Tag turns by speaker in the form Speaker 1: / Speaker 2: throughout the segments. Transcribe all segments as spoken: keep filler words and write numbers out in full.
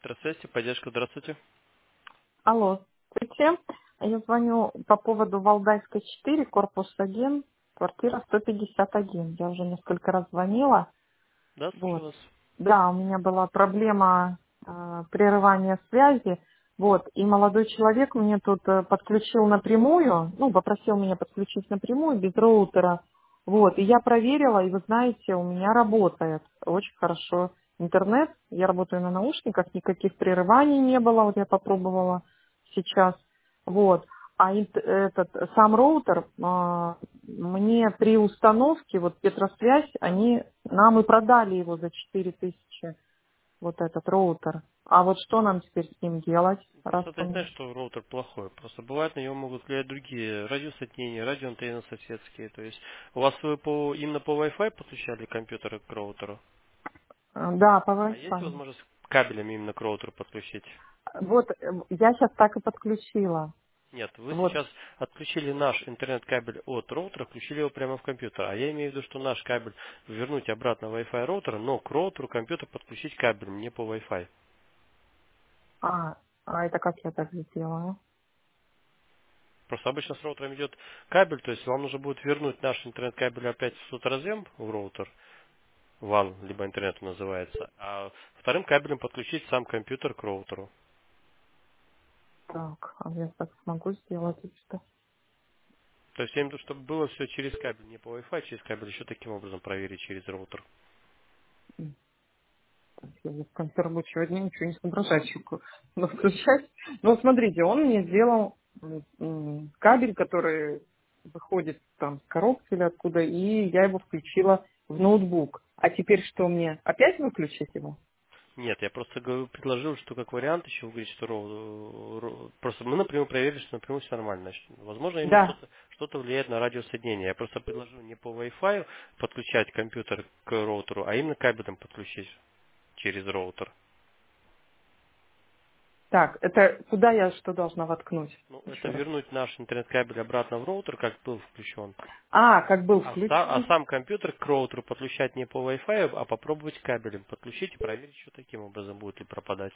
Speaker 1: Электросвязи, поддержка, здравствуйте.
Speaker 2: Алло, здравствуйте. Я звоню по поводу Валдайской четыре, корпус один, квартира сто пятьдесят один. Я уже несколько раз звонила.
Speaker 1: Да, слушаю
Speaker 2: Вот.
Speaker 1: вас.
Speaker 2: Да, у меня была проблема э, прерывания связи. Вот, и молодой человек мне тут э, подключил напрямую, ну, попросил меня подключить напрямую без роутера. Вот, и я проверила, и вы знаете, у меня работает очень хорошо интернет. Я работаю на наушниках, никаких прерываний не было, вот я попробовала сейчас. Вот. А инт- этот сам роутер а, мне при установке, вот Петросвязь, они нам и продали его за четыре тысячи, вот этот роутер. А вот что нам теперь с ним делать, раз
Speaker 1: Просто это не
Speaker 2: он...
Speaker 1: значит, что роутер плохой. Просто бывает, на него могут влиять другие радиосоединения, радиоантенны соседские. То есть у вас вы по, именно по Wi-Fi подключали компьютер к роутеру?
Speaker 2: э, Да, по
Speaker 1: А есть
Speaker 2: Wi-Fi.
Speaker 1: возможность кабелем именно к роутеру подключить?
Speaker 2: Вот, э, я сейчас так и подключила.
Speaker 1: Нет, вы
Speaker 2: Вот,
Speaker 1: сейчас отключили наш интернет-кабель от роутера, включили его прямо в компьютер. А я имею в виду, что наш кабель вернуть обратно в Wi-Fi роутер, но к роутеру компьютер подключить кабелем, не по Wi-Fi.
Speaker 2: а, а это как я так сделаю?
Speaker 1: Просто обычно с роутером идет кабель, то есть вам нужно будет вернуть наш интернет-кабель опять в сотразъем, в роутер, ван, либо интернет называется, а вторым кабелем подключить сам компьютер к роутеру.
Speaker 2: Так, а я так смогу сделать или что?
Speaker 1: То есть я имею в виду, чтобы было все через кабель, не по Wi-Fi, через кабель, еще таким образом проверить через роутер.
Speaker 2: М, Я в конце рабочего дня ничего не соображаю, что надо включать. Но смотрите, он мне сделал м, м, кабель, который выходит там с коробки или откуда, и я его включила в ноутбук. А теперь что мне? Опять выключить его?
Speaker 1: Нет, я просто говорю, предложил, что как вариант еще вы говорите, что роу- роу- просто мы напрямую проверили, что напрямую все нормально. Значит, возможно, именно
Speaker 2: Да.
Speaker 1: что-то что влияет на радиосоединение. Я просто предложил не по Wi-Fi подключать компьютер к роутеру, а именно кабелем подключить через роутер.
Speaker 2: Так, это куда я что должна воткнуть?
Speaker 1: Ну, это
Speaker 2: Еще раз.
Speaker 1: вернуть наш интернет-кабель обратно в роутер, как был включен.
Speaker 2: А, как был
Speaker 1: А, са- а
Speaker 2: включен.
Speaker 1: сам компьютер к роутеру подключать не по Wi-Fi, а попробовать кабелем подключить и проверить, что таким образом будет ли пропадать.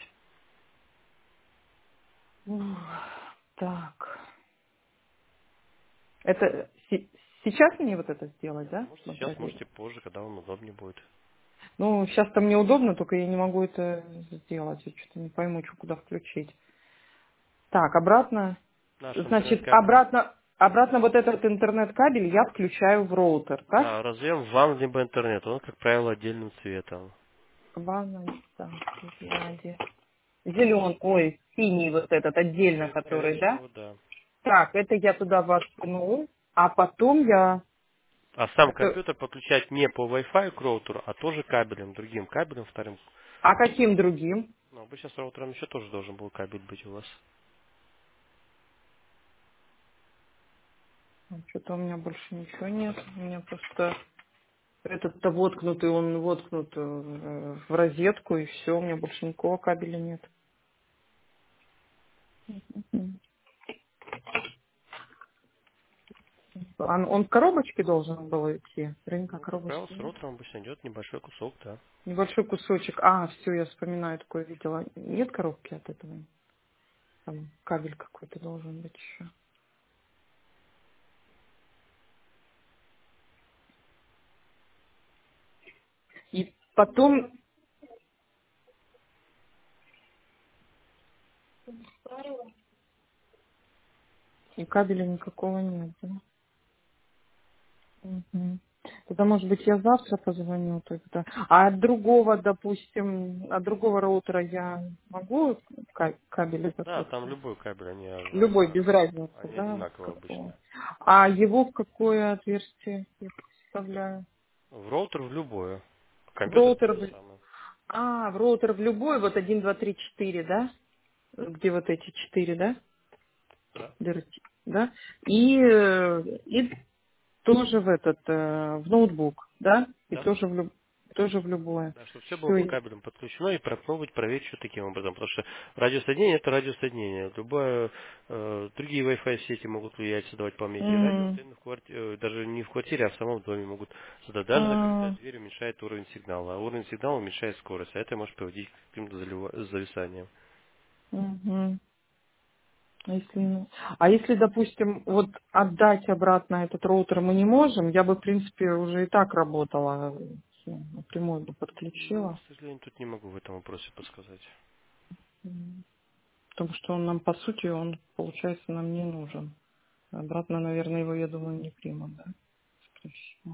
Speaker 2: Ух, так. Это се- сейчас мне вот это сделать, да?
Speaker 1: Может,
Speaker 2: Чтобы
Speaker 1: сейчас,
Speaker 2: проверить?
Speaker 1: можете позже, когда вам удобнее будет.
Speaker 2: Ну, сейчас-то мне удобно, только я не могу это сделать. Я что-то не пойму, что куда включить. Так, обратно.
Speaker 1: Наш
Speaker 2: Значит,
Speaker 1: интернет-кабель.
Speaker 2: обратно, обратно вот этот интернет-кабель я включаю в роутер, так?
Speaker 1: Да, разъем вам либо интернет. Он, как правило, отдельным цветом.
Speaker 2: Ванна, так, сзади. Зелен, ой, синий вот этот отдельно,
Speaker 1: Скорее, скорее
Speaker 2: который, да?
Speaker 1: всего, да.
Speaker 2: Так, это я туда воткну, а потом я...
Speaker 1: А сам
Speaker 2: это-
Speaker 1: компьютер подключать не по Wi-Fi к роутеру, а тоже кабелем, другим кабелем, вторым.
Speaker 2: А каким другим?
Speaker 1: Ну, обычно с роутером еще тоже должен был кабель быть у вас.
Speaker 2: Что-то у меня больше ничего нет. У меня просто этот-то воткнутый, он воткнут э, в розетку, и все, у меня больше никакого кабеля нет. Мгм. Он, он в коробочке должен был идти. Рынка
Speaker 1: Ну, как правило,
Speaker 2: коробочки
Speaker 1: с
Speaker 2: нет.
Speaker 1: роутером обычно идет небольшой кусок, да.
Speaker 2: Небольшой кусочек. А, все, я вспоминаю, такое видела. Нет коробки от этого? Там кабель какой-то должен быть еще. И потом... И кабеля никакого нет, да? Мгм. Тогда, может быть, я завтра позвоню тогда. А от другого, допустим, от другого роутера я могу ка- кабель этот
Speaker 1: Да,
Speaker 2: вот?
Speaker 1: там любой кабель, они,
Speaker 2: Любой,
Speaker 1: а,
Speaker 2: без разницы,
Speaker 1: они
Speaker 2: да?
Speaker 1: одинаковые
Speaker 2: Какого.
Speaker 1: обычно.
Speaker 2: А его в какое отверстие я вставляю?
Speaker 1: В роутер в любое.
Speaker 2: В
Speaker 1: Компьютер то
Speaker 2: роутер,
Speaker 1: же
Speaker 2: в-
Speaker 1: самое.
Speaker 2: а, в роутер в любой, вот один, два, три, четыре, да? Где вот эти четыре, да?
Speaker 1: Да.
Speaker 2: Дырочки, да? И, э, и тоже в этот, э, в ноутбук, да? И
Speaker 1: Да.
Speaker 2: тоже в любой. тоже в любое.
Speaker 1: Да, чтобы все было по
Speaker 2: Все.
Speaker 1: кабелям подключено и попробовать проверить все таким образом. Потому что радиосоединение это радиосоединение. Любое, э, другие Wi-Fi сети могут влиять, создавать помехи. Радиосоединение в квартире, даже не в квартире, а в самом доме могут создать. Даже закрытая дверь уменьшает уровень сигнала, а уровень сигнала уменьшает скорость. А это может приводить к каким-то залива- зависаниям.
Speaker 2: А если, ну, а если, допустим, вот отдать обратно этот роутер мы не можем, я бы, в принципе, уже и так работала, ну, напрямую бы
Speaker 1: Ну, к
Speaker 2: подключила.
Speaker 1: сожалению, тут не могу в этом вопросе подсказать.
Speaker 2: М. Потому что он нам, по сути, он, получается, нам не нужен. Обратно, наверное, его, я думаю, не примут, да? Скорее всего.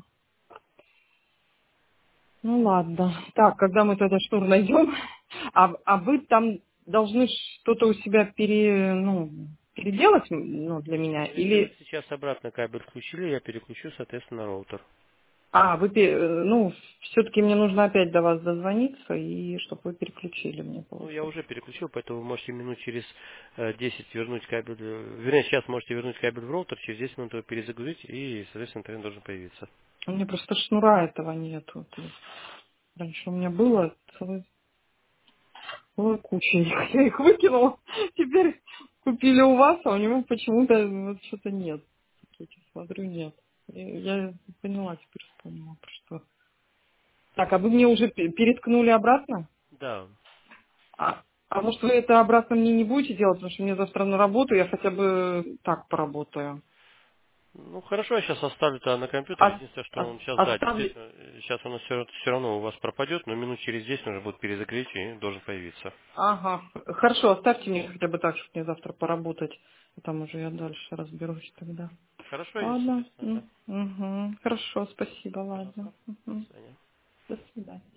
Speaker 2: Ну ладно. Так, когда мы тогда шнур найдем, а, а вы там должны что-то у себя пере, ну, переделать, ну, для меня,
Speaker 1: Ну, если вы
Speaker 2: или
Speaker 1: сейчас обратно кабель включили, я переключу, соответственно, на роутер.
Speaker 2: а, вы, пе- э, ну, все-таки мне нужно опять до вас дозвониться, и чтобы вы переключили мне,
Speaker 1: Ну, я
Speaker 2: получается.
Speaker 1: уже переключил, поэтому вы можете минут через э, десять вернуть кабель. э, Вернее, сейчас можете вернуть кабель в роутер, через десять минут его перезагрузить, и, соответственно, интернет должен появиться.
Speaker 2: У меня просто шнура этого нету. То есть раньше у меня было целая, целая куча их. Я их выкинула. Теперь купили у вас, а у него почему-то вот что-то нет. Я смотрю, нет. Я, я поняла, теперь вспомнила, про что. Так, а вы мне уже пе- переткнули обратно?
Speaker 1: Да.
Speaker 2: А, а может вы это обратно мне не будете делать, потому что мне завтра на работу, я хотя бы так поработаю.
Speaker 1: Ну, хорошо, я сейчас оставлю это на компьютере.
Speaker 2: О-
Speaker 1: Единственное, что
Speaker 2: о-
Speaker 1: он сейчас, да,
Speaker 2: Оставлю.
Speaker 1: действительно, э, сейчас он все, все равно у вас пропадет, но минут через десять уже будет перезагреть и должен появиться.
Speaker 2: Ага. Хорошо, оставьте мне хотя бы так, чтобы мне завтра поработать. И там уже я дальше разберусь тогда.
Speaker 1: Хорошо, и,
Speaker 2: Ладно.
Speaker 1: соответственно, да.
Speaker 2: М, мгм. Хорошо, спасибо, ладно.
Speaker 1: Пожалуйста. До
Speaker 2: Мгм.
Speaker 1: свидания.
Speaker 2: До свидания.